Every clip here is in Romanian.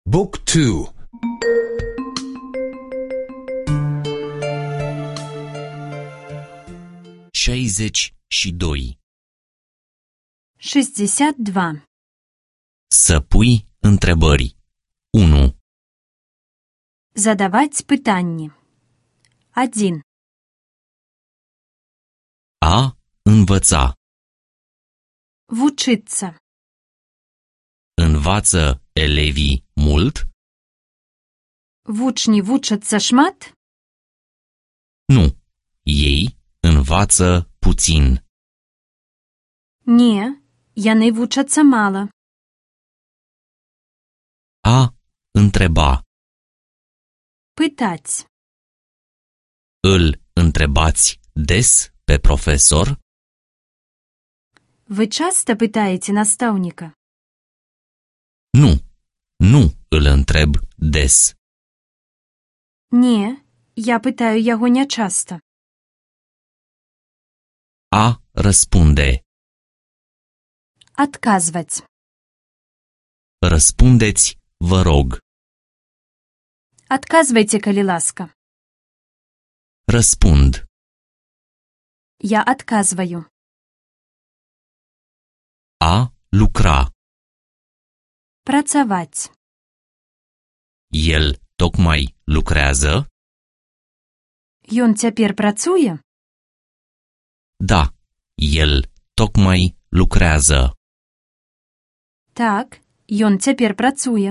Book 2. 62. 62. Să pui întrebări. 1. Задавать питання. 1. A învăța. Вчиться. Învață elevii mult? Вучні вчаться шмат? Nu. Ei învață puțin. Ні, яни вчаться мало. A întreba. Питать. Îl întrebați des pe profesor? Ви часто питаєте наставника? Nu. Nu îl întreb des. Ні, я питаю його не часто. A răspunde. Отказывать. Răspundeți, vă rog. Отказывайте, коли ласка. Răspund. Я отказываю. A lucra. Працаваць. El tocmai lucrează? Ён цяпер працуе? Da, el tocmai lucrează. Так, ён цяпер працуе.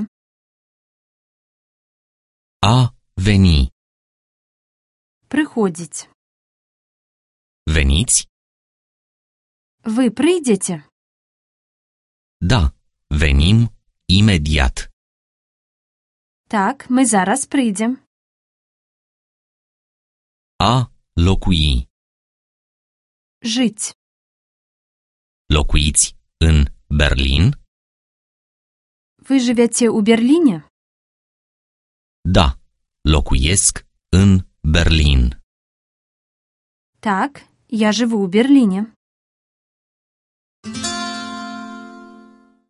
A veni. Прыходзіць. Veniți? Вы прыйдзеце? Da, venim imediat. Так, мы зараз прыйдзем. A locui. Жыць. Locuiți în Berlin? Вы жывяце ў Берліне? Da, locuiesc în Berlin. Так, я жыву ў Берліне.